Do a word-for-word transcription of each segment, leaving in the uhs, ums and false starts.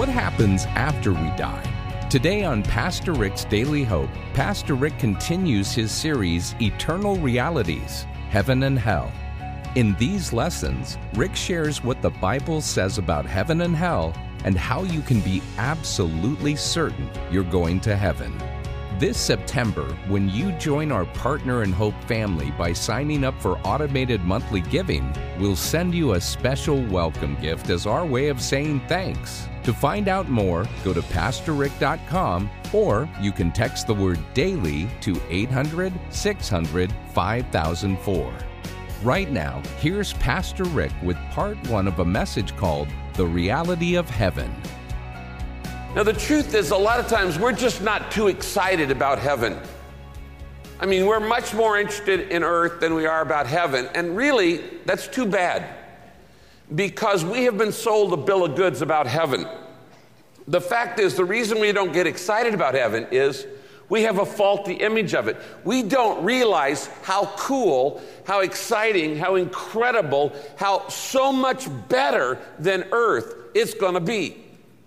What happens after we die? Today on Pastor Rick's Daily Hope, Pastor Rick continues his series, Eternal Realities, Heaven and Hell. In these lessons, Rick shares what the Bible says about heaven and hell and how you can be absolutely certain you're going to heaven. This September, when you join our Partner in Hope family by signing up for automated monthly giving, we'll send you a special welcome gift as our way of saying thanks. To find out more, go to pastor rick dot com or you can text the word DAILY to eight hundred, six hundred, five thousand four. Right now, here's Pastor Rick with part one of a message called The Reality of Heaven. Now, the truth is, a lot of times we're just not too excited about heaven. I mean, we're much more interested in earth than we are about heaven. And really, that's too bad, because we have been sold a bill of goods about heaven. The fact is, the reason we don't get excited about heaven is we have a faulty image of it. We don't realize how cool, how exciting, how incredible, how so much better than earth it's going to be.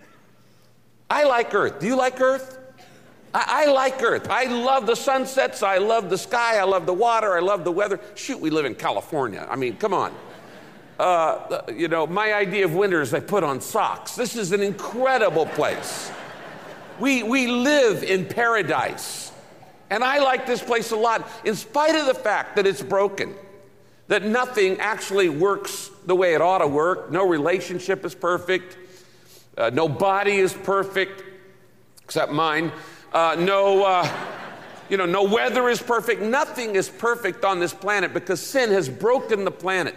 I like earth. Do you like earth? I, I like earth. I love the sunsets. I love the sky. I love the water. I love the weather. Shoot, we live in California. I mean, come on. Uh, you know, my idea of winter is I put on socks. This is an incredible place. We, we live in paradise. And I like this place a lot, in spite of the fact that it's broken, that nothing actually works the way it ought to work. No relationship is perfect. Uh, no body is perfect, except mine. Uh, no, uh, you know, no weather is perfect. Nothing is perfect on this planet because sin has broken the planet.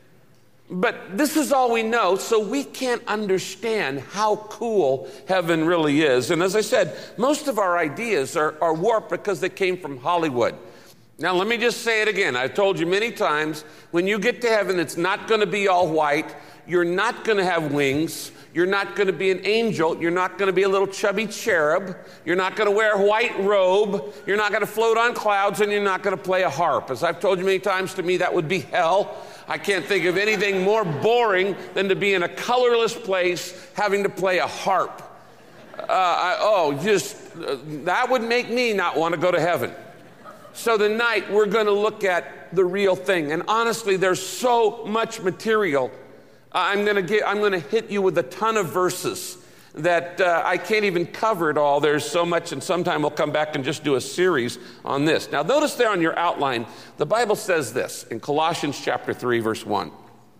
But this is all we know, so we can't understand how cool heaven really is. And as I said, most of our ideas are, are warped because they came from Hollywood. Now, let me just say it again. I've told you many times, when you get to heaven, it's not going to be all white. You're not going to have wings. You're not going to be an angel. You're not going to be a little chubby cherub. You're not going to wear a white robe. You're not going to float on clouds, and you're not going to play a harp. As I've told you many times, to me, that would be hell. I can't think of anything more boring than to be in a colorless place having to play a harp. Uh, I, oh, just, uh, that would make me not want to go to heaven. So tonight, we're going to look at the real thing. And honestly, there's so much material. I'm going to get, I'm going to hit you with a ton of verses that uh, I can't even cover it all. There's so much, and sometime we'll come back and just do a series on this. Now, notice there on your outline, the Bible says this in Colossians chapter three, verse one.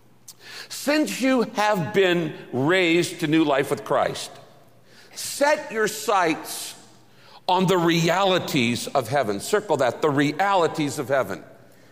Since you have been raised to new life with Christ, set your sights on the realities of heaven. Circle that, the realities of heaven.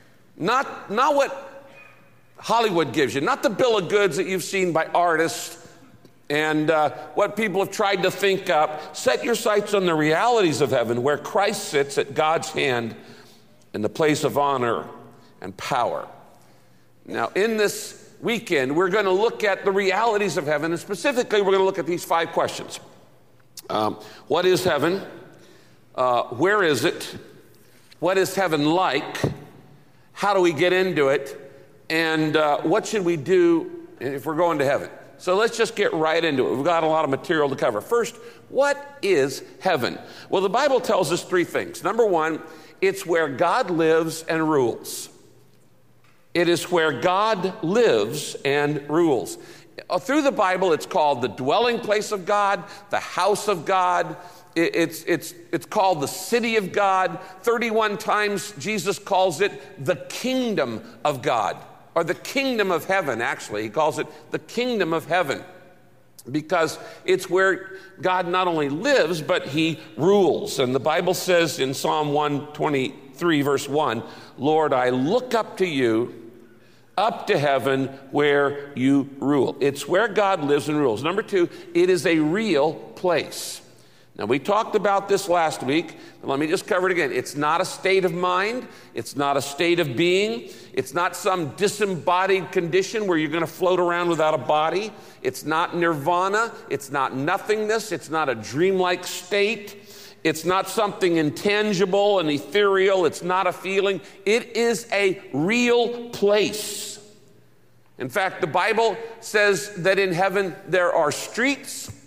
Not, not what Hollywood gives you, not the bill of goods that you've seen by artists and uh, what people have tried to think up. Set your sights on the realities of heaven, where Christ sits at God's hand in the place of honor and power. Now, in this weekend, we're going to look at the realities of heaven, and specifically, we're going to look at these five questions. Um, what is heaven? Uh, where is it? What is heaven like? How do we get into it? And uh, what should we do if we're going to heaven? So let's just get right into it. We've got a lot of material to cover. First, what is heaven? Well, the Bible tells us three things. Number one, it's where God lives and rules. It is where God lives and rules. Through the Bible, it's called the dwelling place of God, the house of God. It's, it's, it's called the city of God. thirty-one times Jesus calls it the kingdom of God. Or the kingdom of heaven, actually. He calls it the kingdom of heaven, because it's where God not only lives, but he rules. And the Bible says in Psalm one twenty-three, verse one, Lord, I look up to you, up to heaven where you rule. It's where God lives and rules. Number two, it is a real place. Now, we talked about this last week, but let me just cover it again. It's not a state of mind. It's not a state of being. It's not some disembodied condition where you're going to float around without a body. It's not nirvana. It's not nothingness. It's not a dreamlike state. It's not something intangible and ethereal. It's not a feeling. It is a real place. In fact, the Bible says that in heaven there are streets,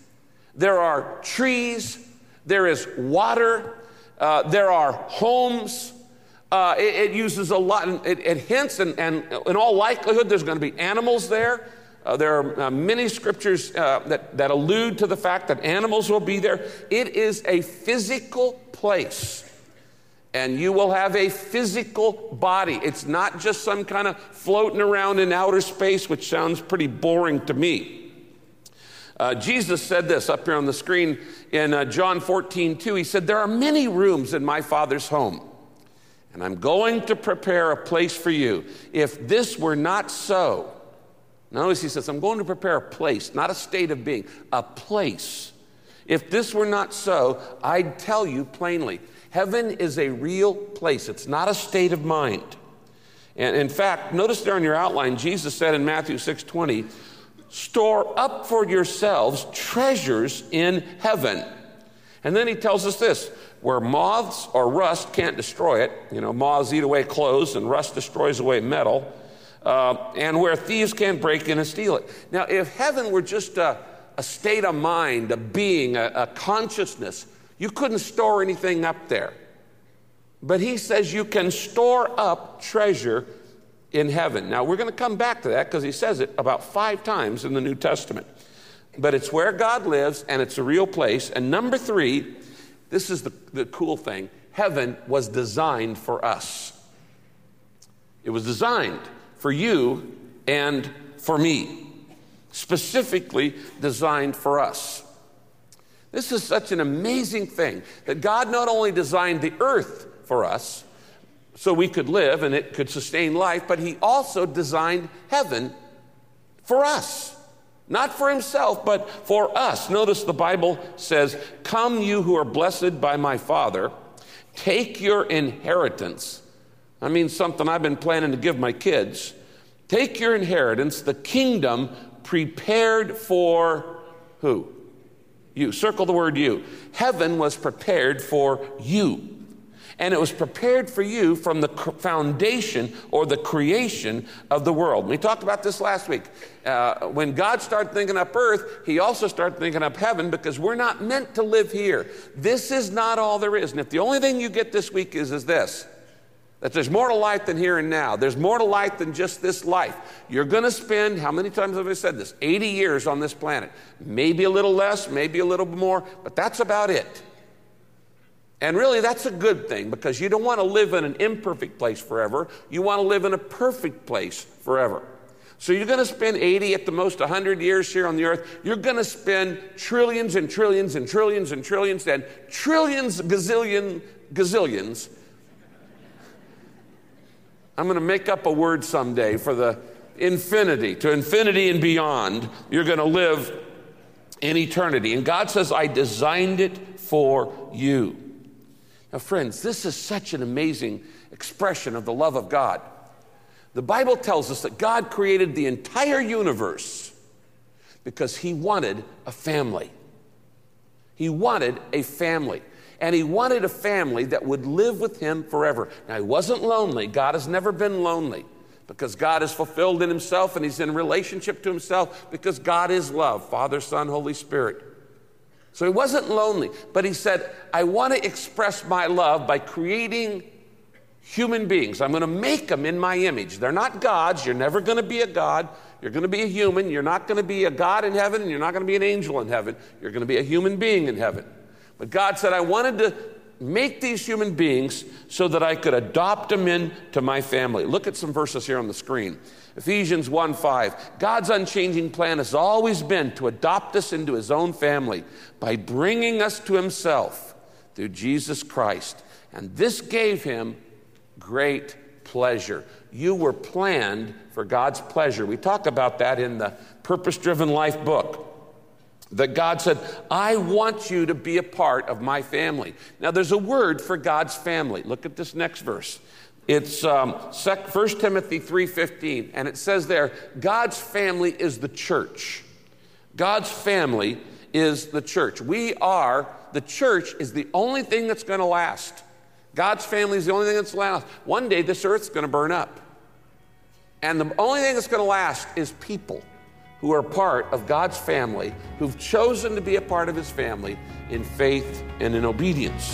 There are trees. There is water. Uh, there are homes. Uh, it, it uses a lot. It, it hints, and, and in all likelihood, there's going to be animals there. Uh, there are uh, many scriptures uh, that, that allude to the fact that animals will be there. It is a physical place. And you will have a physical body. It's not just some kind of floating around in outer space, which sounds pretty boring to me. Uh, Jesus said this up here on the screen in uh, John fourteen two. He said, there are many rooms in my Father's home, and I'm going to prepare a place for you. If this were not so, notice he says, I'm going to prepare a place, not a state of being, a place. If this were not so, I'd tell you plainly. Heaven is a real place. It's not a state of mind. And in fact, notice there in your outline, Jesus said in Matthew six twenty, store up for yourselves treasures in heaven. And then he tells us this, where moths or rust can't destroy it. You know, moths eat away clothes and rust destroys away metal. Uh, and where thieves can't break in and steal it. Now, if heaven were just a, a state of mind, a being, a, a consciousness, you couldn't store anything up there. But he says you can store up treasure in heaven. Now, we're going to come back to that because he says it about five times in the New Testament. But it's where God lives, and it's a real place. And number three, this is the, the cool thing. Heaven was designed for us. It was designed for you and for me. Specifically designed for us. This is such an amazing thing that God not only designed the earth for us so we could live and it could sustain life, but he also designed heaven for us. Not for himself, but for us. Notice the Bible says, come you who are blessed by my Father, take your inheritance. I mean something I've been planning to give my kids. Take your inheritance, the kingdom prepared for who? You. Circle the word you. Heaven was prepared for you. And it was prepared for you from the foundation or the creation of the world. We talked about this last week. Uh, when God started thinking up earth, he also started thinking up heaven because we're not meant to live here. This is not all there is. And if the only thing you get this week is, is this, that there's more to life than here and now. There's more to life than just this life. You're going to spend, how many times have I said this? eighty years on this planet. Maybe a little less, maybe a little more, but that's about it. And really, that's a good thing because you don't want to live in an imperfect place forever. You want to live in a perfect place forever. So you're going to spend eighty, at the most one hundred years here on the earth. You're going to spend trillions and trillions and trillions and trillions and trillions, gazillion, gazillions. I'm going to make up a word someday for the infinity, to infinity and beyond. You're going to live in eternity. And God says, I designed it for you. Now, friends, this is such an amazing expression of the love of God. The Bible tells us that God created the entire universe because he wanted a family. He wanted a family. And he wanted a family that would live with him forever. Now, he wasn't lonely. God has never been lonely because God is fulfilled in himself and he's in relationship to himself because God is love, Father, Son, Holy Spirit. So he wasn't lonely, but he said, I want to express my love by creating human beings. I'm going to make them in my image. They're not gods. You're never going to be a god. You're going to be a human. You're not going to be a god in heaven, and you're not going to be an angel in heaven. You're going to be a human being in heaven. But God said, I wanted to make these human beings so that I could adopt them into my family. Look at some verses here on the screen. Ephesians one five. God's unchanging plan has always been to adopt us into his own family by bringing us to himself through Jesus Christ. And this gave him great pleasure. You were planned for God's pleasure. We talk about that in the Purpose Driven Life book. That God said, I want you to be a part of my family. Now, there's a word for God's family. Look at this next verse. It's um, First Timothy three fifteen, and it says there, God's family is the church. God's family is the church. We are, the church is the only thing that's going to last. God's family is the only thing that's going to last. One day, this earth's going to burn up. And the only thing that's going to last is people who are part of God's family, who've chosen to be a part of his family in faith and in obedience.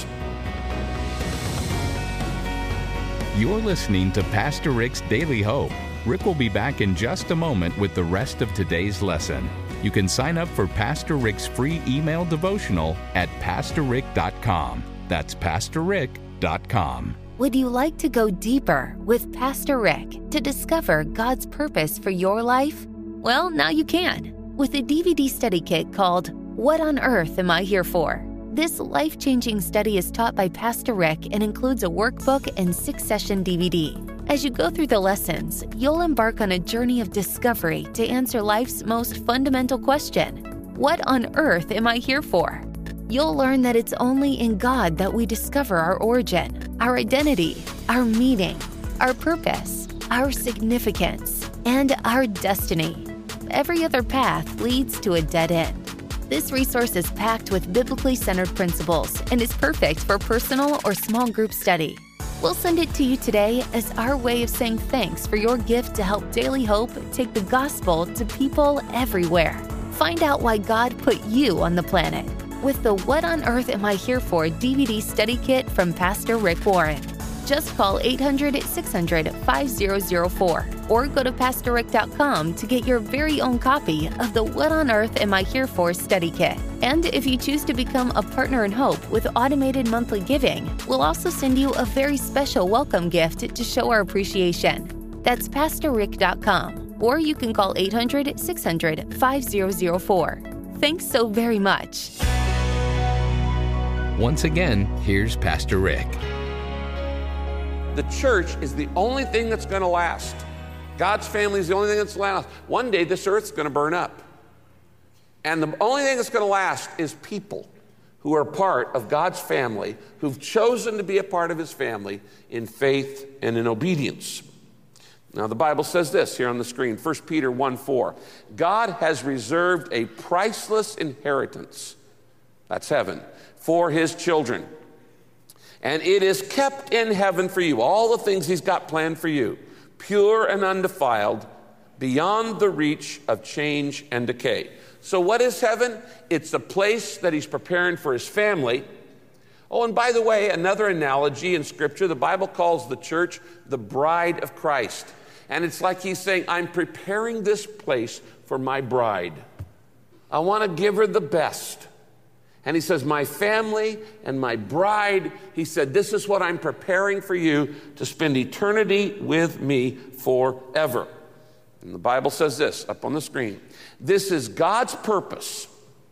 You're listening to Pastor Rick's Daily Hope. Rick will be back in just a moment with the rest of today's lesson. You can sign up for Pastor Rick's free email devotional at pastor rick dot com. That's pastor rick dot com. Would you like to go deeper with Pastor Rick to discover God's purpose for your life? Well, now you can with a D V D study kit called What on Earth Am I Here For? This life-changing study is taught by Pastor Rick and includes a workbook and six-session D V D. As you go through the lessons, you'll embark on a journey of discovery to answer life's most fundamental question: what on earth am I here for? You'll learn that it's only in God that we discover our origin, our identity, our meaning, our purpose, our significance, and our destiny. Every other path leads to a dead end. This resource is packed with biblically centered principles and is perfect for personal or small group study. We'll send it to you today as our way of saying thanks for your gift to help Daily Hope take the gospel to people everywhere. Find out why God put you on the planet with the What on Earth Am I Here For D V D study kit from Pastor Rick Warren. Just call eight hundred, six hundred, five zero zero four or go to pastor rick dot com to get your very own copy of the What on Earth Am I Here For study kit. And if you choose to become a partner in hope with automated monthly giving, we'll also send you a very special welcome gift to show our appreciation. That's pastor rick dot com, or you can call eight hundred, six hundred, five zero zero four. Thanks so very much. Once again, here's Pastor Rick. The church is the only thing that's going to last. God's family is the only thing that's going to last. One day, this earth's going to burn up. And the only thing that's going to last is people who are part of God's family, who've chosen to be a part of his family in faith and in obedience. Now, the Bible says this here on the screen, First Peter one four. God has reserved a priceless inheritance, that's heaven, for his children. And it is kept in heaven for you, all the things he's got planned for you, pure and undefiled, beyond the reach of change and decay. So what is heaven? It's a place that he's preparing for his family. Oh, and by the way, another analogy in Scripture, the Bible calls the church the bride of Christ. And it's like he's saying, I'm preparing this place for my bride. I want to give her the best. And he says, my family and my bride, he said, this is what I'm preparing for you to spend eternity with me forever. And the Bible says this up on the screen. This is God's purpose,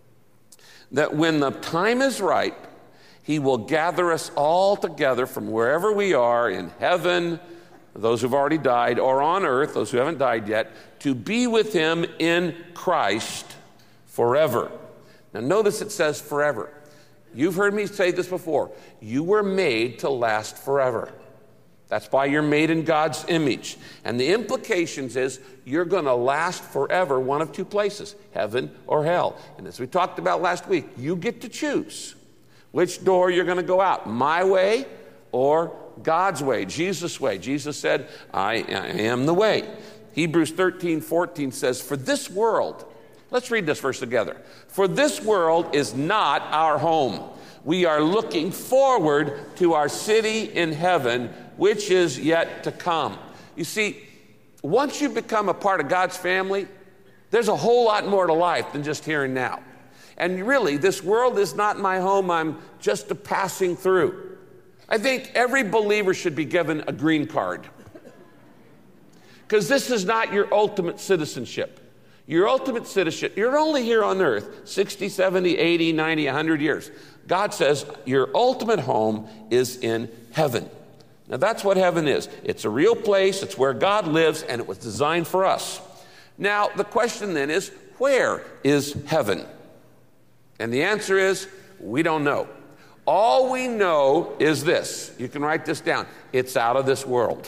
that when the time is right, he will gather us all together from wherever we are in heaven, those who've already died, or on earth, those who haven't died yet, to be with him in Christ forever. Now notice it says forever. You've heard me say this before. You were made to last forever. That's why you're made in God's image. And the implications is you're going to last forever one of two places, heaven or hell. And as we talked about last week, you get to choose which door you're going to go out, my way or God's way, Jesus' way. Jesus said, I, I am the way. Hebrews thirteen fourteen says, for this world, let's read this verse together. For this world is not our home. We are looking forward to our city in heaven, which is yet to come. You see, once you become a part of God's family, there's a whole lot more to life than just here and now. And really, this world is not my home. I'm just a passing through. I think every believer should be given a green card, because this is not your ultimate citizenship. Your ultimate citizenship, you're only here on earth sixty, seventy, eighty, ninety, one hundred years. God says your ultimate home is in heaven. Now that's what heaven is. It's a real place. It's where God lives, and it was designed for us. Now the question then is, where is heaven? And the answer is, we don't know. All we know is this. You can write this down. It's out of this world.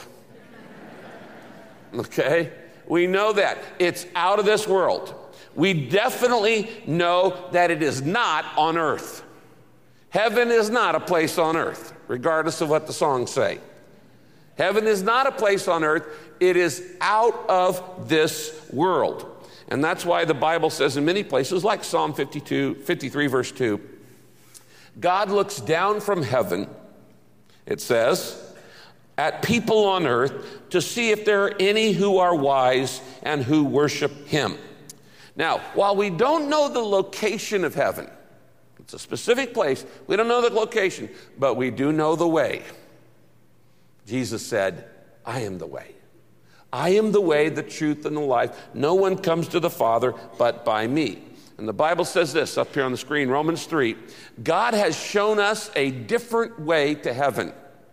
Okay? We know that. It's out of this world. We definitely know that it is not on earth. Heaven is not a place on earth, regardless of what the songs say. Heaven is not a place on earth. It is out of this world. And that's why the Bible says in many places, like Psalm fifty-two, fifty-three, verse two, God looks down from heaven, it says, at people on earth to see if there are any who are wise and who worship him. Now, while we don't know the location of heaven, it's a specific place, we don't know the location, but we do know the way. Jesus said, I am the way. I am the way, the truth, and the life. No one comes to the Father but by me. And the Bible says this up here on the screen, Romans three, God has shown us a different way to heaven.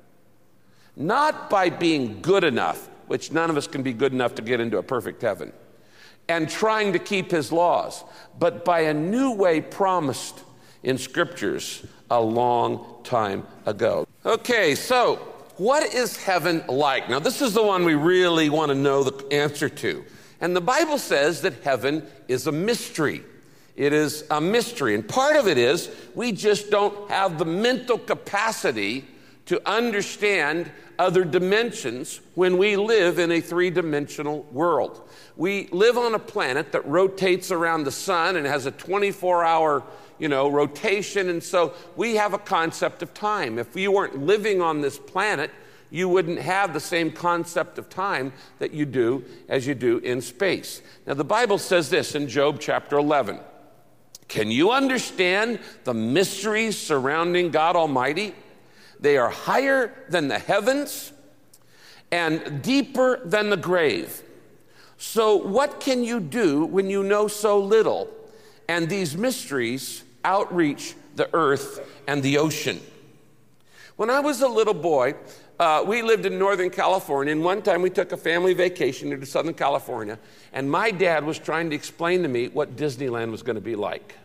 Not by being good enough, which none of us can be good enough to get into a perfect heaven, and trying to keep his laws, but by a new way promised in scriptures a long time ago. Okay, so what is heaven like? Now, this is the one we really want to know the answer to. And the Bible says that heaven is a mystery. It is a mystery. And part of it is we just don't have the mental capacity to understand other dimensions when we live in a three-dimensional world. We live on a planet that rotates around the sun and has a twenty-four hour, you know, rotation, and so we have a concept of time. If you weren't living on this planet, you wouldn't have the same concept of time that you do as you do in space. Now, the Bible says this in Job chapter eleven. Can you understand the mysteries surrounding God Almighty? They are higher than the heavens and deeper than the grave. So what can you do when you know so little? And these mysteries outreach the earth and the ocean. When I was a little boy, uh, we lived in Northern California, and one time we took a family vacation to Southern California, and my dad was trying to explain to me what Disneyland was going to be like.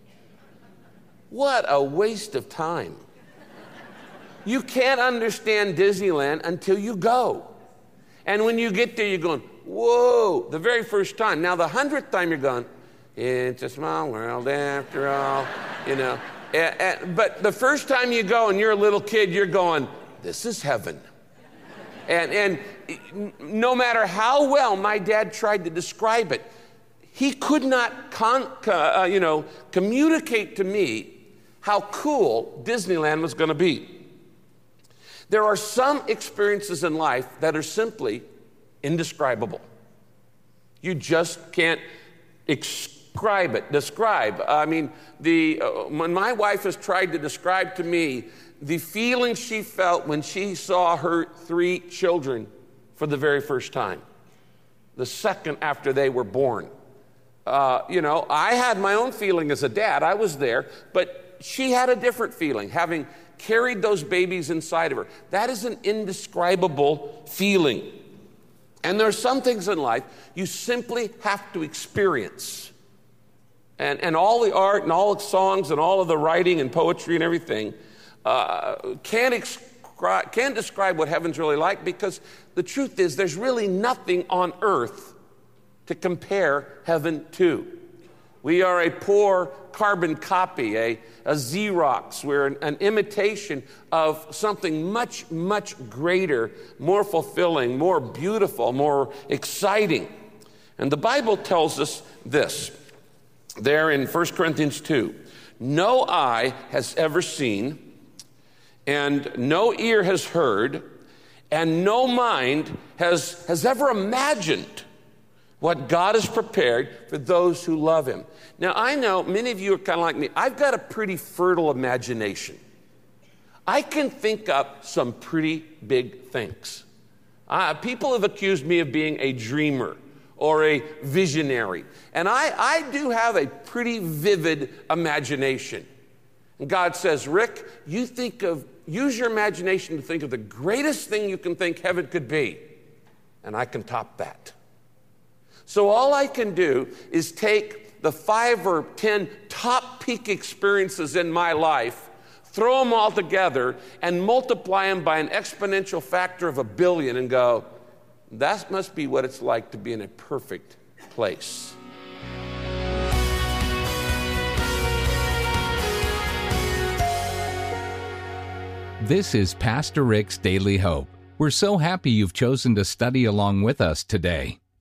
What a waste of time. You can't understand Disneyland until you go. And when you get there, you're going, whoa, the very first time. Now, the hundredth time you're going, it's a small world after all, you know. And, and, but the first time you go and you're a little kid, you're going, this is heaven. And, and no matter how well my dad tried to describe it, he could not con- uh, you know, communicate to me how cool Disneyland was going to be. There are some experiences in life that are simply indescribable. You just can't describe it. Describe. I mean, the uh, when my wife has tried to describe to me the feeling she felt when she saw her three children for the very first time, the second after they were born. Uh, you know, I had my own feeling as a dad. I was there, but she had a different feeling, having carried those babies inside of her. That is an indescribable feeling. And there are some things in life you simply have to experience. And, and all the art and all the songs and all of the writing and poetry and everything uh, can't, excri- can't describe what heaven's really like, because the truth is there's really nothing on earth to compare heaven to. We are a poor carbon copy, a, a Xerox. We're an, an imitation of something much, much greater, more fulfilling, more beautiful, more exciting. And the Bible tells us this, there in First Corinthians two, no eye has ever seen, and no ear has heard, and no mind has, has ever imagined what God has prepared for those who love him. Now, I know many of you are kind of like me. I've got a pretty fertile imagination. I can think up some pretty big things. Uh, people have accused me of being a dreamer or a visionary. And I, I do have a pretty vivid imagination. And God says, Rick, you think of, use your imagination to think of the greatest thing you can think heaven could be. And I can top that. So all I can do is take the five or ten top peak experiences in my life, throw them all together, and multiply them by an exponential factor of a billion and go, that must be what it's like to be in a perfect place. This is Pastor Rick's Daily Hope. We're so happy you've chosen to study along with us today.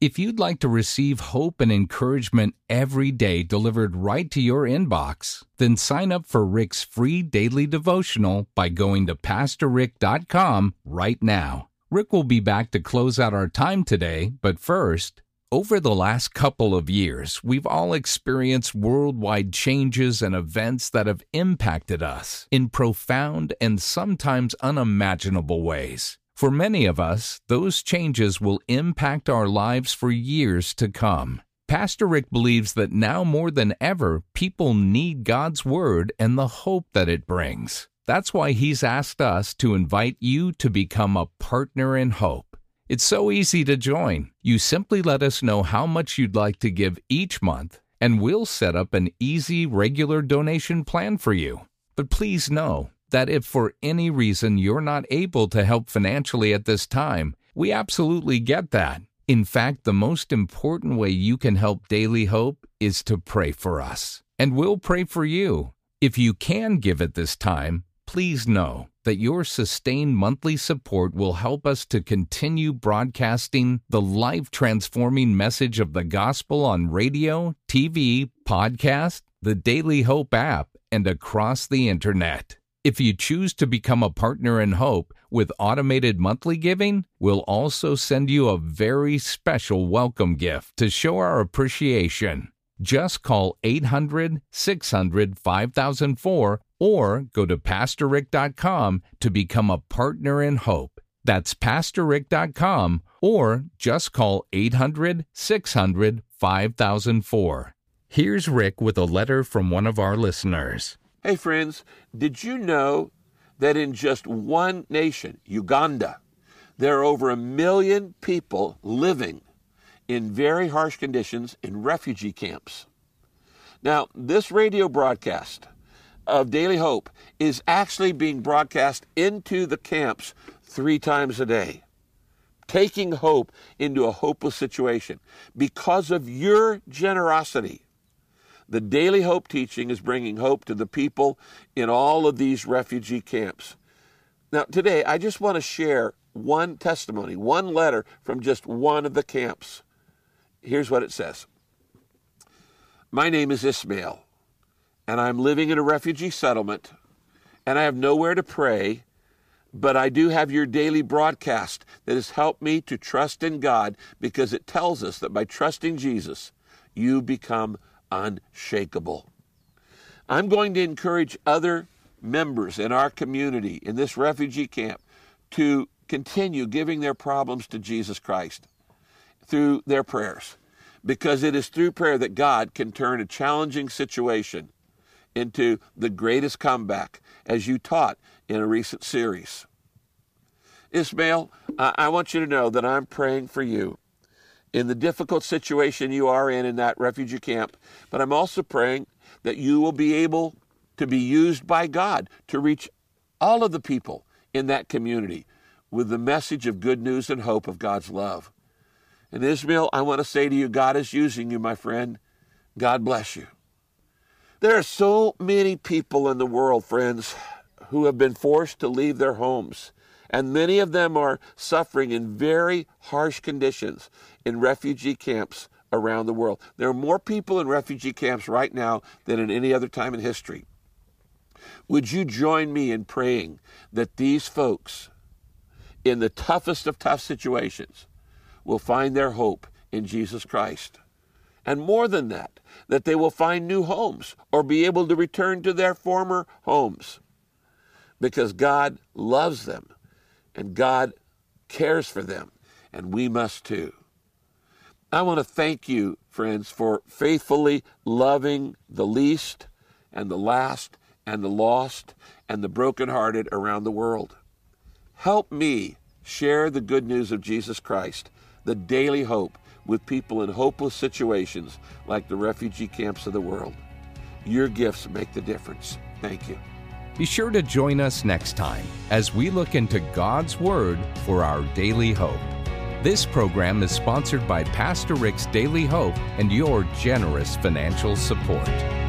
If you'd like to receive hope and encouragement every day delivered right to your inbox, then sign up for Rick's free daily devotional by going to pastor rick dot com right now. Rick will be back to close out our time today, but first, over the last couple of years, we've all experienced worldwide changes and events that have impacted us in profound and sometimes unimaginable ways. For many of us, those changes will impact our lives for years to come. Pastor Rick believes that now more than ever, people need God's Word and the hope that it brings. That's why he's asked us to invite you to become a partner in hope. It's so easy to join. You simply let us know how much you'd like to give each month, and we'll set up an easy, regular donation plan for you. But please know that if for any reason you're not able to help financially at this time, we absolutely get that. In fact, the most important way you can help Daily Hope is to pray for us. And we'll pray for you. If you can give at this time, please know that your sustained monthly support will help us to continue broadcasting the life-transforming message of the gospel on radio, T V, podcast, the Daily Hope app, and across the internet. If you choose to become a partner in hope with automated monthly giving, we'll also send you a very special welcome gift to show our appreciation. Just call eight hundred, six hundred, five thousand four or go to pastor rick dot com to become a partner in hope. That's pastor rick dot com or just call eight hundred, six hundred, five thousand four. Here's Rick with a letter from one of our listeners. Hey friends, did you know that in just one nation, Uganda, there are over a million people living in very harsh conditions in refugee camps? Now, this radio broadcast of Daily Hope is actually being broadcast into the camps three times a day, taking hope into a hopeless situation. Because of your generosity, the Daily Hope teaching is bringing hope to the people in all of these refugee camps. Now, today, I just want to share one testimony, one letter from just one of the camps. Here's what it says. My name is Ismail, and I'm living in a refugee settlement, and I have nowhere to pray, but I do have your daily broadcast that has helped me to trust in God, because it tells us that by trusting Jesus, you become unshakable. I'm going to encourage other members in our community in this refugee camp to continue giving their problems to Jesus Christ through their prayers, because it is through prayer that God can turn a challenging situation into the greatest comeback, as you taught in a recent series. Ismail, I want you to know that I'm praying for you in the difficult situation you are in in that refugee camp, but I'm also praying that you will be able to be used by God to reach all of the people in that community with the message of good news and hope of God's love. And Ismail, I want to say to you, God is using you, my friend. God bless you. There are so many people in the world, friends, who have been forced to leave their homes, and many of them are suffering in very harsh conditions in refugee camps around the world. There are more people in refugee camps right now than in any other time in history. Would you join me in praying that these folks, in the toughest of tough situations, will find their hope in Jesus Christ? And more than that, that they will find new homes or be able to return to their former homes, because God loves them and God cares for them, and we must too. I want to thank you, friends, for faithfully loving the least and the last and the lost and the brokenhearted around the world. Help me share the good news of Jesus Christ, the daily hope, with people in hopeless situations like the refugee camps of the world. Your gifts make the difference. Thank you. Be sure to join us next time as we look into God's Word for our daily hope. This program is sponsored by Pastor Rick's Daily Hope and your generous financial support.